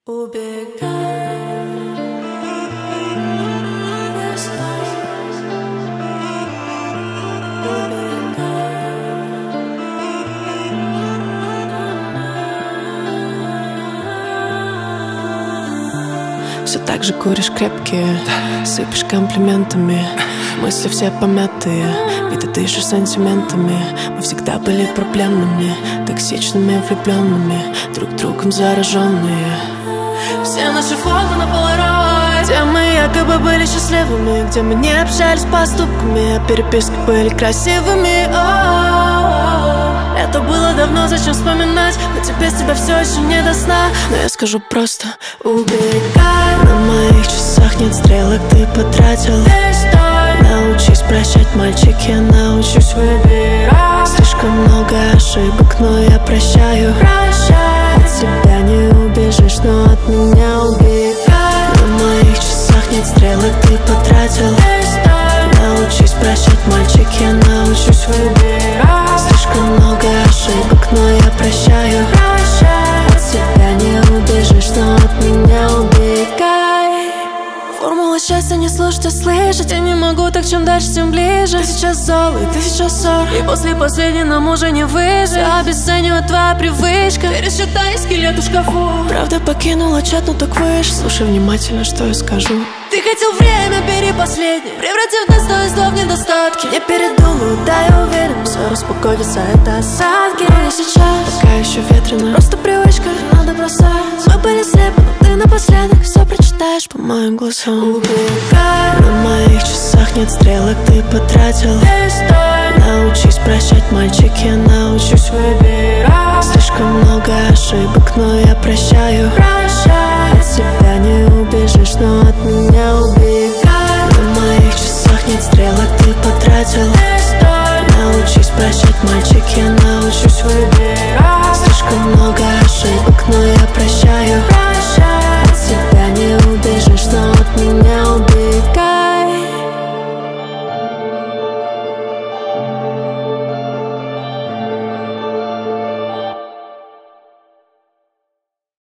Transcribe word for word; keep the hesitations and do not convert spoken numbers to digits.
Убегай, все так же куришь крепкие, сыпешь комплиментами. Мысли все помятые, ведь ты дышишь сантиментами. Мы всегда были проблемными, токсичными, влюбленными, друг другом зараженные. Все наши фото на полароид, где мы якобы были счастливыми, где мы не общались поступками, а переписки были красивыми. О-о-о. Это было давно, зачем вспоминать? Хоть и без тебя все еще не до сна. Но я скажу просто: убегай. На моих часах нет стрелок, ты потратил. Научись прощать, мальчик, я научусь выбирать. Слишком много ошибок, но я прощаю. От тебя не убежишь, но от меня убегай. На моих часах нет стрелок, ты потратил. Научись прощать, мальчик, я научусь выбирать. Слишком много ошибок, но я прощаю. От тебя не убежишь, но от меня убегай. Формула счастья не слушать, а слышать. Я не могу, так чем дальше, тем ближе. Ты сейчас золой, ты сейчас ссор, и после последней нам уже не выжить. Все обесценивает твоя привычка. Пересчитай скелет в шкафу. Правда покинула чат, ну так выше. Слушай внимательно, что я скажу. Ты хотел время, бери последнее, превратив достоинство в недостатки. Я передумаю, да, я уверен, все успокоится, это осадки. Но не сейчас, пока еще ветрено, просто привычка, надо бросать. Мы были слепы, но ты напоследок все прочитаешь по моим глазам. Убегай. На моих часах нет стрелок, ты потратил. Научись прощать, мальчик, я научусь выбирать. Слишком много ошибок, но я прощаю. От тебя не убежишь, но от меня убегай. На моих часах нет стрелок, ты потратил.